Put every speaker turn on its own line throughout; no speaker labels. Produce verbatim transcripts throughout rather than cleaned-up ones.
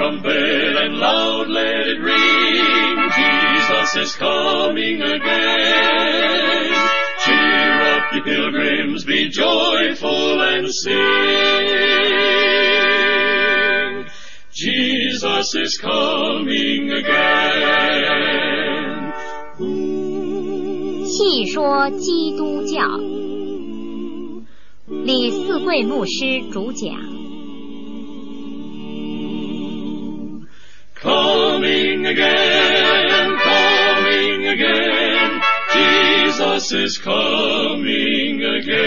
trumpet and loud let it ring, Jesus is coming again. Cheer up, ye pilgrims, be joyful and sing. Jesus is coming again.
细说基督教，李四贵牧师主讲。
Coming again, coming again, Jesus is coming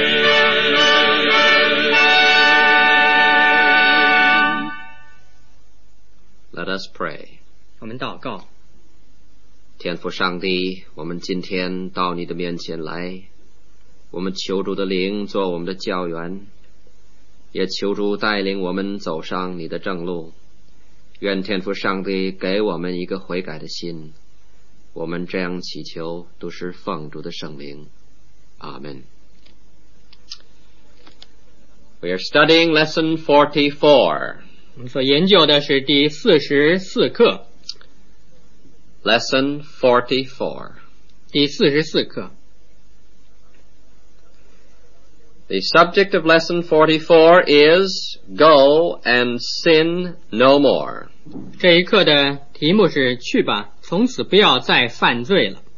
again.
Let us pray.
我们祷告。
天父上帝，我们今天到你的面前来，我们求主的灵做我们的教员，也求主带领我们走上你的正路。愿天父上帝给我们一个悔改的心，我们这样祈求都是奉主的圣名，阿们。We are studying lesson forty-four.
我们所研究的是第四十四课。
Lesson forty-four.
第四十四课。
The subject of lesson forty-four is Go and sin no more.
这一课的题目是去吧，从此不要再犯罪了。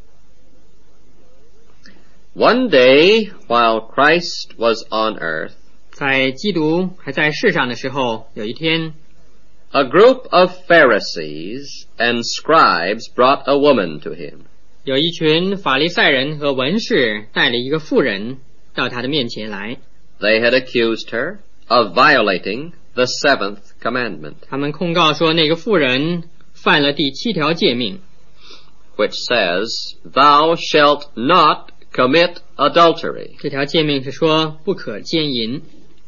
One day, while Christ was on earth,
在基督还在世上的时候，有一天
a group of Pharisees and scribes brought a woman to him.
有一群法利赛人和文士带了一个妇人到他的面前来。
They had accused her of violating the seventh commandment,
他们控告说那个妇人犯了第七条诫命，
which says, Thou shalt not commit adultery.
这条诫命是说不可奸淫。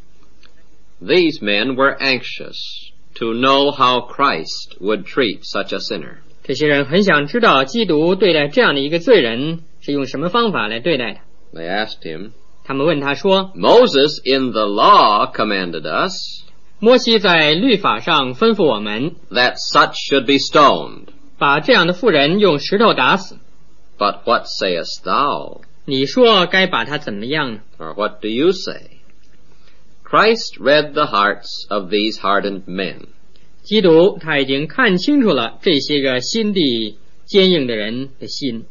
These men were anxious to know how Christ would treat such a sinner.
这些人很想知道基督对待这样的一个罪人是用什么方法来对待的。
They asked him,
他们问他说，
Moses in the law commanded us
摩西在律法上吩咐我们
that such should be stoned.
把这样的妇人用石头打死，
But what sayest thou?
你说该把他怎么样呢？
Or what do you say? Christ read the hearts of these hardened men.
基督他已经看清楚了这些个心地坚硬的人的心。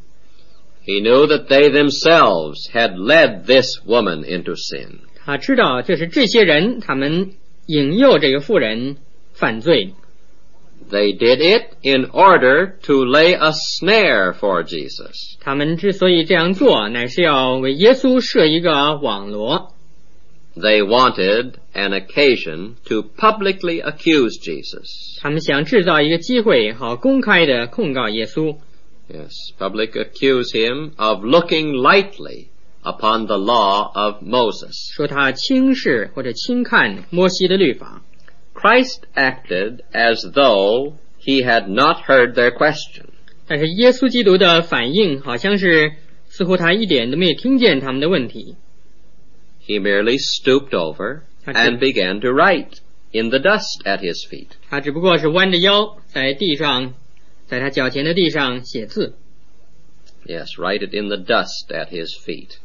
He knew that they themselves had led this woman into sin.
他知道这是这些人他们引诱这个妇人犯罪。
They did it in order to lay a snare for Jesus.
他们之所以这样做，乃是要为耶稣设一个网罗。
They wanted an occasion to publicly accuse Jesus.
他们想制造一个机会，好公开的控告耶稣。
Yes, public accuse him of looking lightly upon the law of Moses.
说他轻视或者轻看摩西的律法。
Christ acted as though he had not heard their question.
但是耶稣基督的反应好像是似乎他一点都没有听见他们的问题。
He merely stooped over and began to write in the dust at his feet.
他只不过是弯着腰在地上，在他脚前的地上写字。
Yes, write it in the dust at his feet.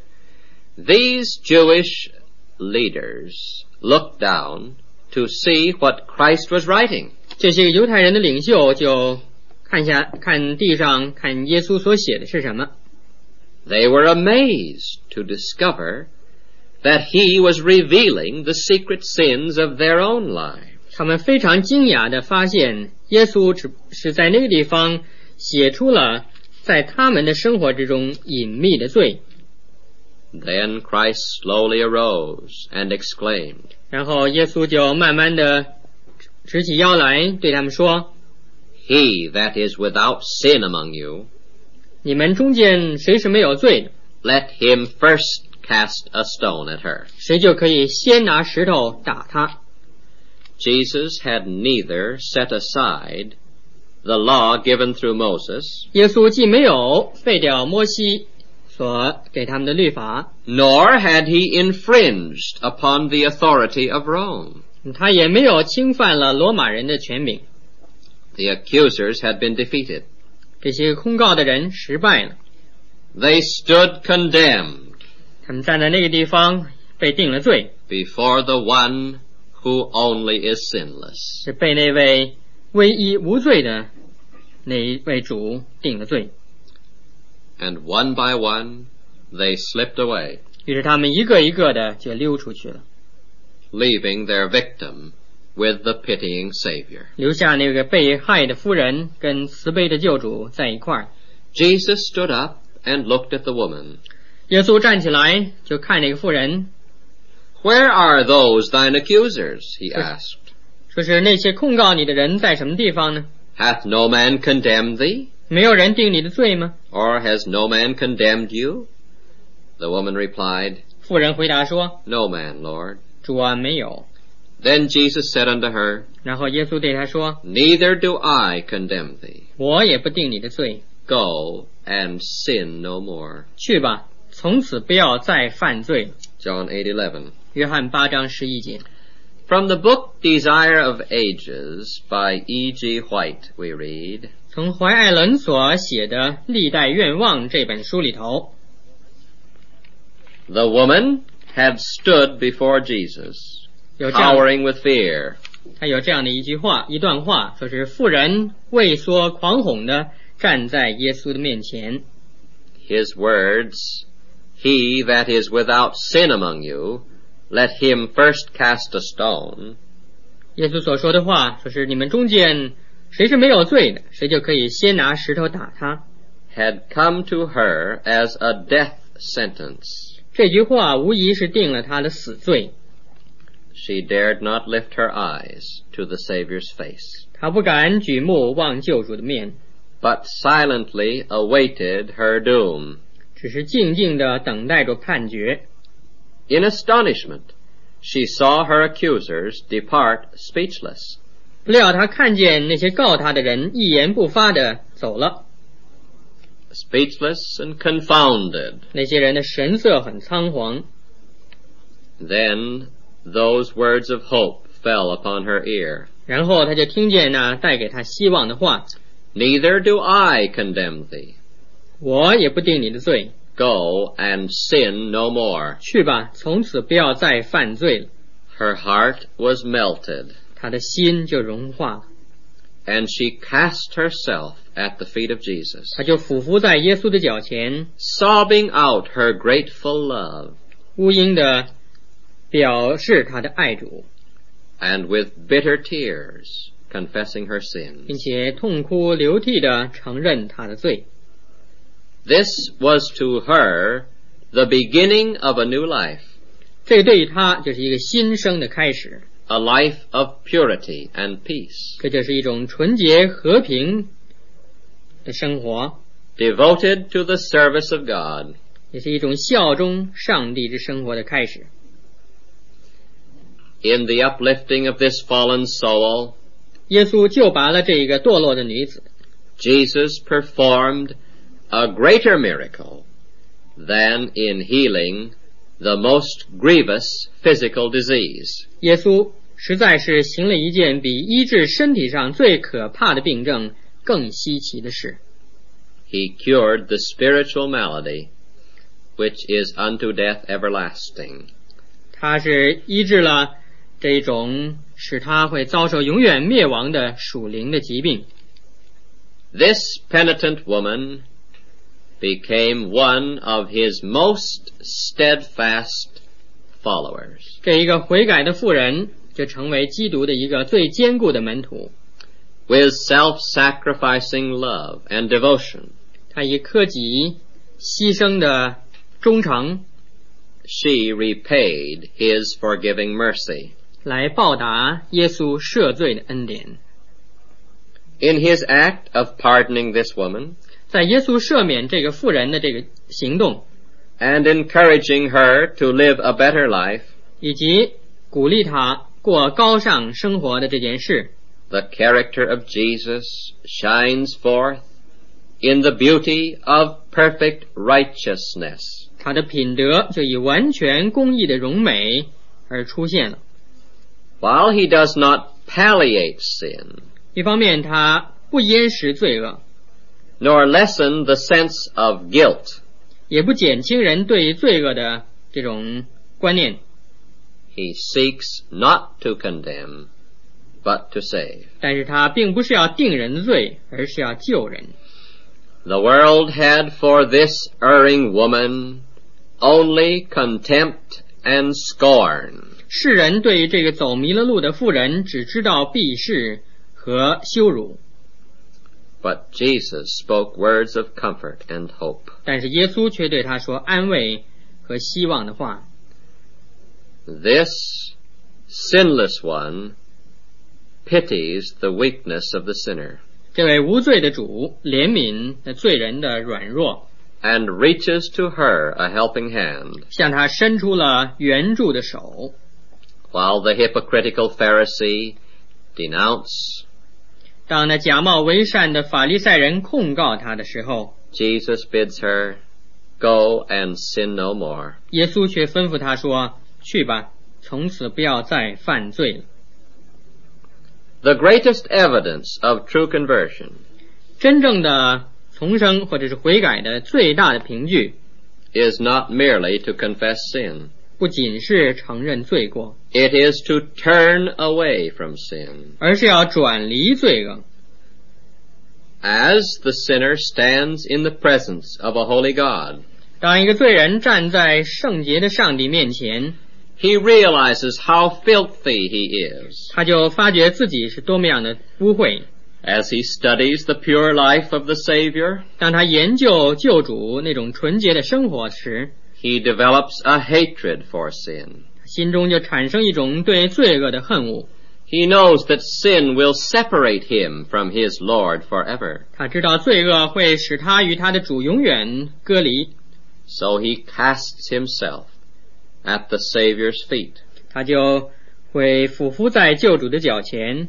These Jewish leaders looked down to see what Christ was writing.
这些犹太人的领袖就看下看地上，看耶稣所写的是什么。
They were amazed to discover that he was revealing the secret sins of their own lives.
他们非常惊讶地发现，耶稣只是在那个地方写出了在他们的生活之中隐秘的罪。
Then Christ slowly arose and exclaimed,
然后耶稣就慢慢地直起腰来，对他们说：
He that is without sin among you,
你们中间谁是没有罪的，
let him first cast a stone at her.
谁就可以先拿石头打他。
Jesus had neither set aside the law given through Moses,
耶稣既没有废掉摩西所给他们的律法，
nor had he infringed upon the authority of Rome.
他也没有侵犯了罗马人的权柄。
The accusers had been defeated.
这些控告的人失败了。
They stood condemned.
他们站在那个地方被定了罪。
Before the one who only is sinless.
是被那位唯一无罪的那一位主定了罪。
And one by one, they slipped away.
于是他们一个一个的就溜出去了，
leaving their victim with the pitying Savior.
留下那个被害的妇人跟慈悲的救主在一块儿。
Jesus stood up and looked at the woman.
耶稣站起来就看那个妇人。
Where are those thine accusers? He asked.
说是那些控告你的人在什么地方呢？
Hath no man condemned thee?
没有人定你的罪吗？
Or has no man condemned you? The woman replied,
妇人回答说，
No man, Lord.
主啊，没有。
Then Jesus said unto her,
然后耶稣对他说，
Neither do I condemn thee.
我也不定你的罪，
Go and sin no more.
去吧，从此不要再犯罪。
John eight eleven.
约翰八章十一节。
From the book Desire of Ages by E G White we read,
从怀艾伦所写的《历代愿望》这本书里头，
The woman had stood before Jesus,
有这样
cowering with fear.
他有这样的一句话，一段话，说是妇人畏缩狂哄的站在耶稣的面前。
His words, He that is without sin among you, let him first cast a stone.
耶稣所说的话，说是你们中间谁是没有罪的，谁就可以先拿石头打他。
Had come to her as a death sentence.
这句话无疑是定了他的死罪。
She dared not lift her eyes to the Savior's face,
他不敢举目望救主的面，
but silently awaited her doom.
只是静静地等待着判决。
In astonishment, she saw her accusers depart speechless.
不料他看见那些告他的人一言不发地走了，
Speechless and confounded.
那些人的神色很仓皇。
Then those words of hope fell upon her ear.
然后他就听见那带给他希望的话，
Neither do I condemn thee.
我也不定你的罪，
Go and sin no more.
去吧，从此不要再犯罪了。
Her heart was melted,
他的心就融化了，
and she cast herself at the feet of Jesus,
他就俯伏在耶稣的脚前，
sobbing out her grateful love,
呜咽地表示他的爱主，
and with bitter tears confessing her
并
sins.
且痛哭流涕地承认他的罪。
This was to her the beginning of a new life,
这对于他就是一个新生的开始，
a life of purity and peace,
这就是一种纯洁和平的生活，
devoted to the service of God.
也是一种效忠上帝之生活的开始。
In the uplifting of this fallen soul,
耶稣救拔了这一个堕落的女子，
Jesus performed a greater miracle than in healing the most grievous physical disease.
耶稣实在是行了一件比医治身体上最可怕的病症更稀奇的事。
He cured the spiritual malady, which is unto death everlasting.
他是医治了这一种使他会遭受永远灭亡的属灵的疾病。
This penitent woman became one of his most steadfast followers.
这一个悔改的妇人就成为基督的一个最坚固的门徒。
With self-sacrificing love and devotion,
他以克己牺牲的忠诚
she repaid his forgiving mercy.
来报答耶稣赦罪的恩典。
In his act of pardoning this woman,
在耶稣赦免这个妇人的这个行动，
and encouraging her to live a better life,
以及鼓励她过高尚生活的这件事，
the character of Jesus shines forth in the beauty of perfect righteousness.
她的品德就以完全公义的荣美而出现了。
While he does not palliate sin,
一方面他不淹食罪恶，
nor lessen the sense of guilt,
也不减轻人对罪恶的这种观念，
he seeks not to condemn, but to save.
但是他并不是要定人的罪，而是要救人。
The world had for this erring woman only contempt and scorn.
世人对于这个走迷了路的妇人只知道鄙视和羞辱，
But Jesus spoke words of comfort and hope.
但是耶稣却对他说安慰和希望的话。
This sinless one pities the weakness of the sinner
这位无罪的主怜悯那罪人的软弱，
and reaches to her a helping hand,
向他伸出了援助的手。
while the hypocritical Pharisee denounce,
当那假冒为善的法利赛人控告他的时候，
Jesus bids her, Go and sin no more.
耶稣却吩咐他说，去吧，从此不要再犯罪了。
The greatest evidence of true conversion
真正的重生或者是悔改的最大的凭据，
is not merely to confess sin.
不仅是承认罪过，
It is to turn away from sin.
而是要转离罪恶。
As the sinner stands in the presence of a holy God,
当一个罪人站在圣洁的上帝面前，
he realizes how filthy he is.
他就发觉自己是多么样的污秽。
As he studies the pure life of the Savior,
当他研究救主那种纯洁的生活时，
he develops a hatred for sin.
心中就产生一种对罪恶的恨恶。
He knows that sin will separate him from his Lord forever.
他知道罪恶会使他与他的主永远隔离，
So he casts himself at the Savior's feet,
他就会俯伏在救主的脚前，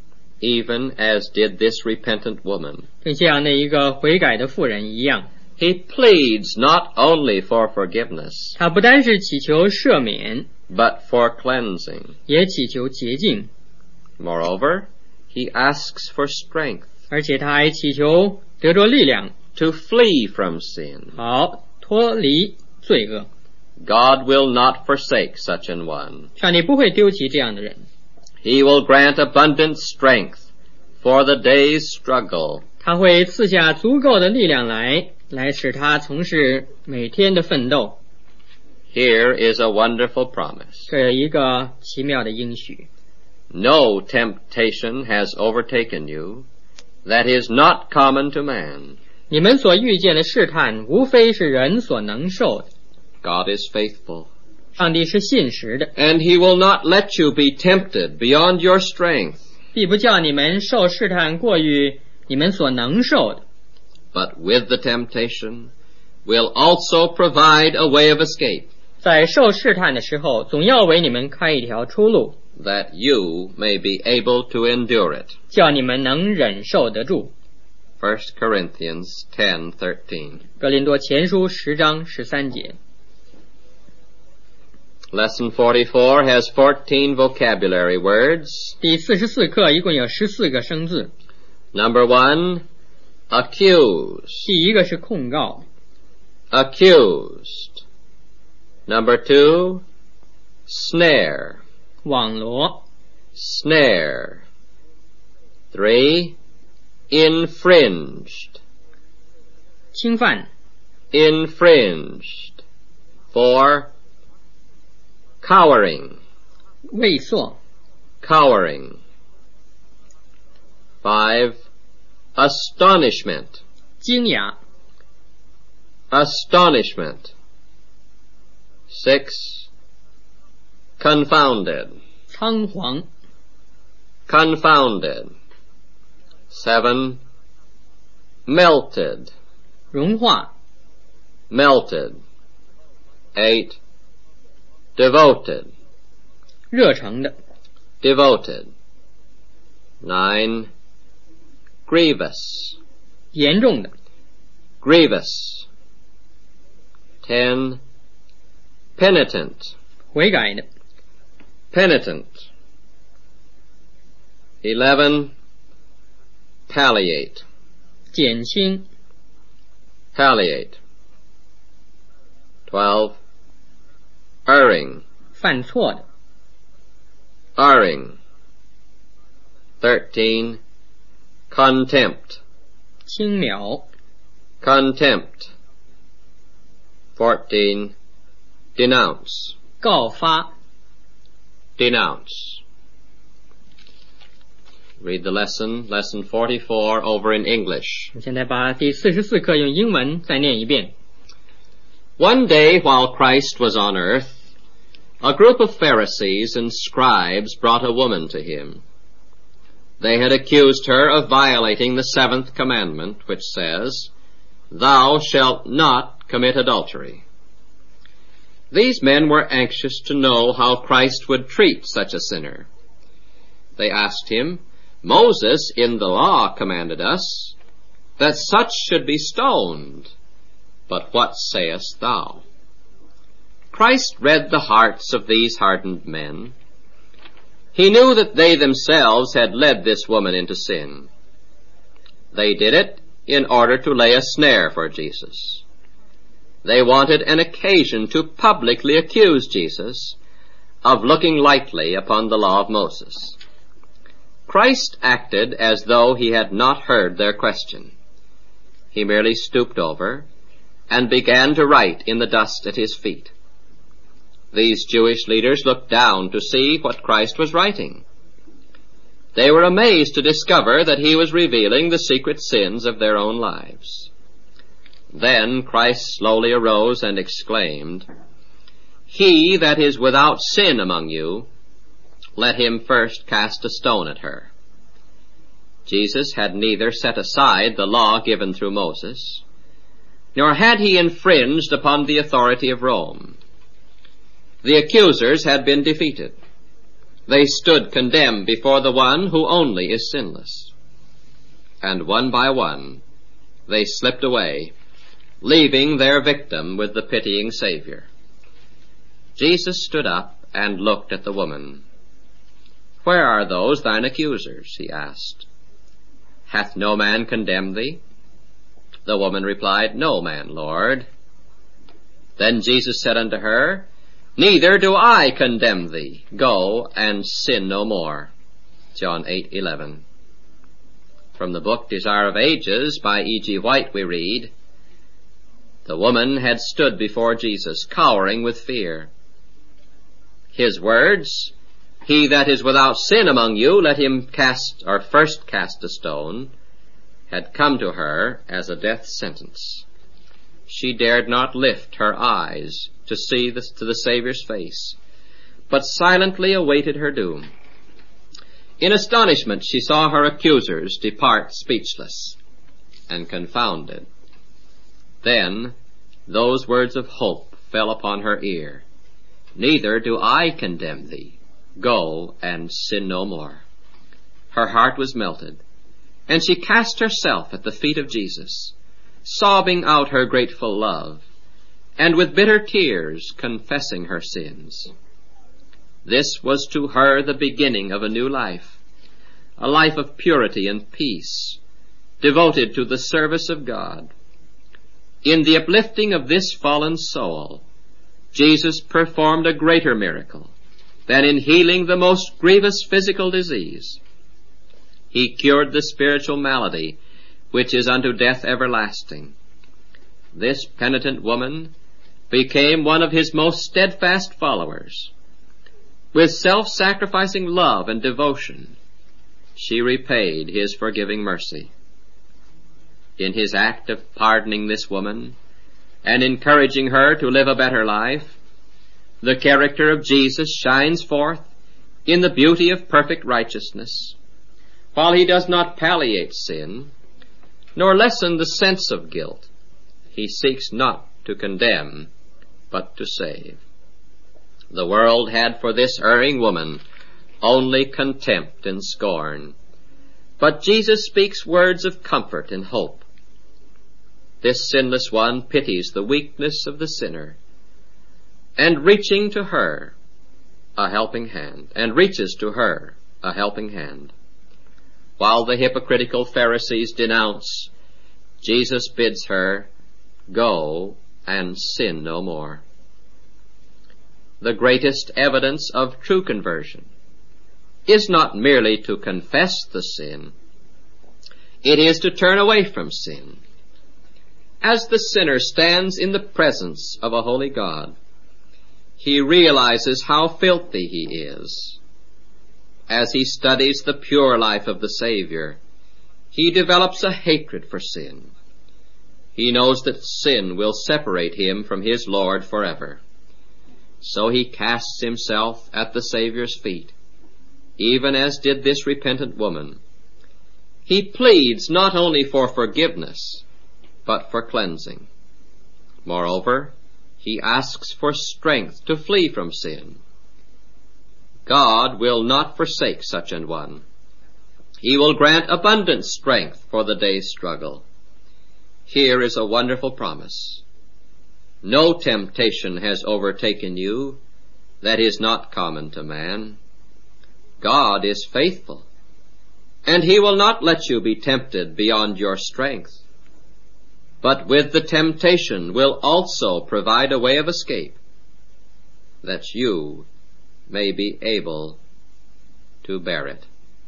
even as did this repentant woman.
就像那一个悔改的妇人一样。
He pleads not only for forgiveness,
他不单是祈求赦免，
but for cleansing.
也祈求洁净，
Moreover, he asks for strength
而且他还祈求得着力量，
to flee from sin.
好脱离罪恶。
God will not forsake such an one.
上帝不会丢弃这样的人，
He will grant abundant strength for the day's struggle.
他会赐下足够的力量来，来使他从事每天的奋斗。
Here is a wonderful promise.
这有一个奇妙的应许，
No temptation has overtaken you that is not common to man.
你们所遇见的试探，无非是人所能受的。
God is faithful,
上帝是信实的，
and he will not let you be tempted beyond your strength,
必不叫你们受试探过于你们所能受的，
but with the temptation will also provide a way of escape,
在受试探的时候，总要为你们开一条出路，
that you may be able to endure it.
叫你们能忍受得住。
First Corinthians ten thirteen.
哥林多前书十章十三节。
Lesson forty-four has fourteen vocabulary words.
第四十四课一共有十四个生字。
Number one, accuse.
第一个是控告，
Accused. Number two, snare.
网罗。
Snare. Three, infringed.
侵犯。
Infringed. Four, cowering.
畏缩。
Cowering. Five, astonishment.
惊讶。
Astonishment. Six, confounded.
仓皇。
Confounded. Seven, melted.
融化。
Melted. Eight, devoted.
热诚的。
Devoted. Nine, grievous.
严重的。
Grievous. Ten, penitent.
悔改的。
Penitent. Eleven, palliate.
减轻
Palliate. Twelve, erring.
犯错的
Erring. Thirteen, contempt.
轻描
Contempt. Fourteen, denounce.
告发
Denounce. Read the lesson, lesson forty-four, over in English.
我现在把第四十四课用英文再念一遍。
One day while Christ was on earth, a group of Pharisees and scribes brought a woman to him. They had accused her of violating the seventh commandment, which says, "Thou shalt not commit adultery." These men were anxious to know how Christ would treat such a sinner. They asked him, "Moses in the law commanded us that such should be stoned, but what sayest thou?" Christ read the hearts of these hardened men. He knew that they themselves had led this woman into sin. They did it in order to lay a snare for Jesus. They wanted an occasion to publicly accuse Jesus of looking lightly upon the law of Moses. Christ acted as though he had not heard their question. He merely stooped over and began to write in the dust at his feet. These Jewish leaders looked down to see what Christ was writing. They were amazed to discover that he was revealing the secret sins of their own lives. Then Christ slowly arose and exclaimed, "He that is without sin among you, let him first cast a stone at her." Jesus had neither set aside the law given through Moses, nor had he infringed upon the authority of Rome. The accusers had been defeated. They stood condemned before the one who only is sinless. And one by one, they slipped away, leaving their victim with the pitying Savior. Jesus stood up and looked at the woman. "Where are those thine accusers?" he asked. "Hath no man condemned thee?" The woman replied, "No man, Lord." Then Jesus said unto her, "Neither do I condemn thee. Go and sin no more." John eight eleven. From the book Desire of Ages by E G White we read, "The woman had stood before Jesus, cowering with fear. His words, 'He that is without sin among you, let him cast or first cast a stone,' had come to her as a death sentence. She dared not lift her eyes to see the, to the Savior's face, but silently awaited her doom. In astonishment she saw her accusers depart speechless and confounded. Then those words of hope fell upon her ear, "Neither do I condemn thee. Go and sin no more." Her heart was melted, and she cast herself at the feet of Jesus, sobbing out her grateful love, and with bitter tears confessing her sins. This was to her the beginning of a new life, a life of purity and peace, devoted to the service of God. In the uplifting of this fallen soul, Jesus performed a greater miracle than in healing the most grievous physical disease. He cured the spiritual malady which is unto death everlasting. This penitent woman became one of his most steadfast followers. With self-sacrificing love and devotion, she repaid his forgiving mercy. In his act of pardoning this woman and encouraging her to live a better life, the character of Jesus shines forth in the beauty of perfect righteousness, while he does not palliate sin, nor lessen the sense of guilt. He seeks not to condemn, but to save. The world had for this erring woman only contempt and scorn, but Jesus speaks words of comfort and hope. This sinless one pities the weakness of the sinner, and reaching to her a helping hand, and reaches to her a helping hand. While the hypocritical Pharisees denounce, Jesus bids her, "Go and sin no more." The greatest evidence of true conversion is not merely to confess the sin, it is to turn away from sin. As the sinner stands in the presence of a holy God, he realizes how filthy he is. As he studies the pure life of the Savior, he develops a hatred for sin. He knows that sin will separate him from his Lord forever. So he casts himself at the Savior's feet, even as did this repentant woman. He pleads not only for forgiveness, but for cleansing. Moreover, he asks for strength to flee from sin. God will not forsake such an one. He will grant abundant strength for the day's struggle. Here is a wonderful promise. No temptation has overtaken you that is not common to man. God is faithful, and he will not let you be tempted beyond your strength, but with the temptation will also provide a way of escape, that you may be able to bear it.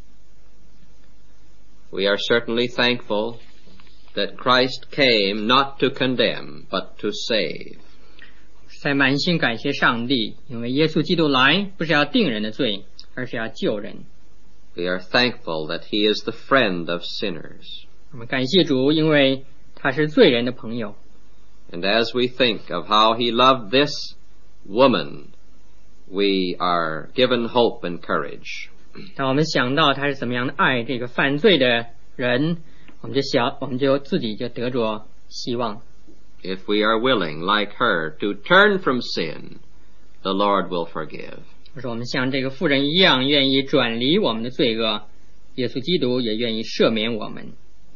We are certainly thankful that Christ came not to condemn, but to save.
在满心感谢上帝，因为耶稣基督来不是要定人的罪，而是要救人。
We are thankful that he is the friend of sinners.
我们感谢主，因为他是罪人的朋友。
And as we think of how he loved this woman, we are given hope and courage.
当我们想到他是怎么样的爱这个犯罪的人，我们就想，我们就自己就得着希望。
If we are willing, like her, to turn from sin, the Lord will forgive.
我说我们像这个妇人一样，愿意转离我们的罪恶，耶稣基督也愿意赦免我们。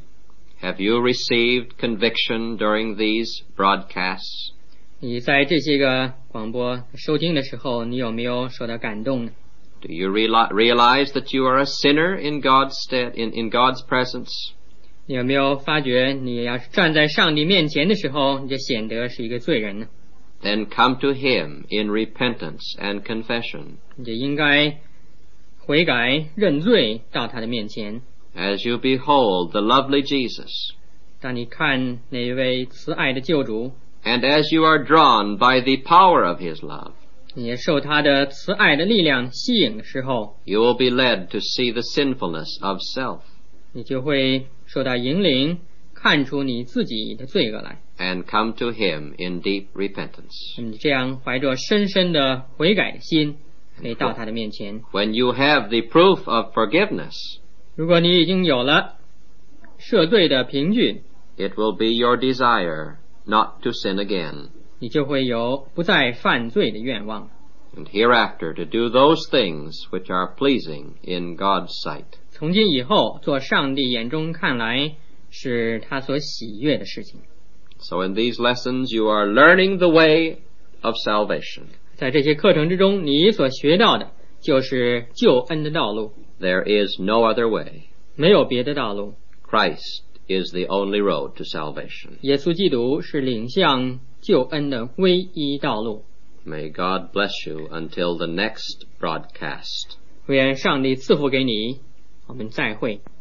Have you received conviction during these broadcasts?
你在这些个广播收听的时候，你有没有受到感动呢？
Do you reali- realize that you are a sinner in God's stead, in, in God's presence?
你有没有发觉，你要是站在上帝面前的时候，你就显得是一个罪人呢？
Then come to him in repentance and confession.
你就应该悔改认罪到他的面前。
As you behold the lovely Jesus,
当你看那位慈爱的救主，
and as you are drawn by the power of his love,
你也受他的慈爱的力量吸引的时候，
you will be led to see the sinfulness of self,
你就会受到引领，看出你自己的罪恶来。
and come to him in deep repentance.
你这样怀着深深的悔改的心，可以到他的面前。
When you have the proof of forgiveness,
如果你已经有了赦罪的凭据，
it will be your desire not to sin again,
你就会有不再犯罪的愿望，
and hereafter to do those things which are pleasing in God's sight.
从今以后做上帝眼中看来是他所喜悦的事情。
So in these lessons you are learning the way of salvation.
在这些课程之中，你所学到的就是救恩的道路，
There is no other way.
没有别的道路。
Christ is the only road to salvation.
耶稣基督是领向救恩的唯一道路。
May God bless you until the next broadcast.
愿上帝赐福给你，我们再会。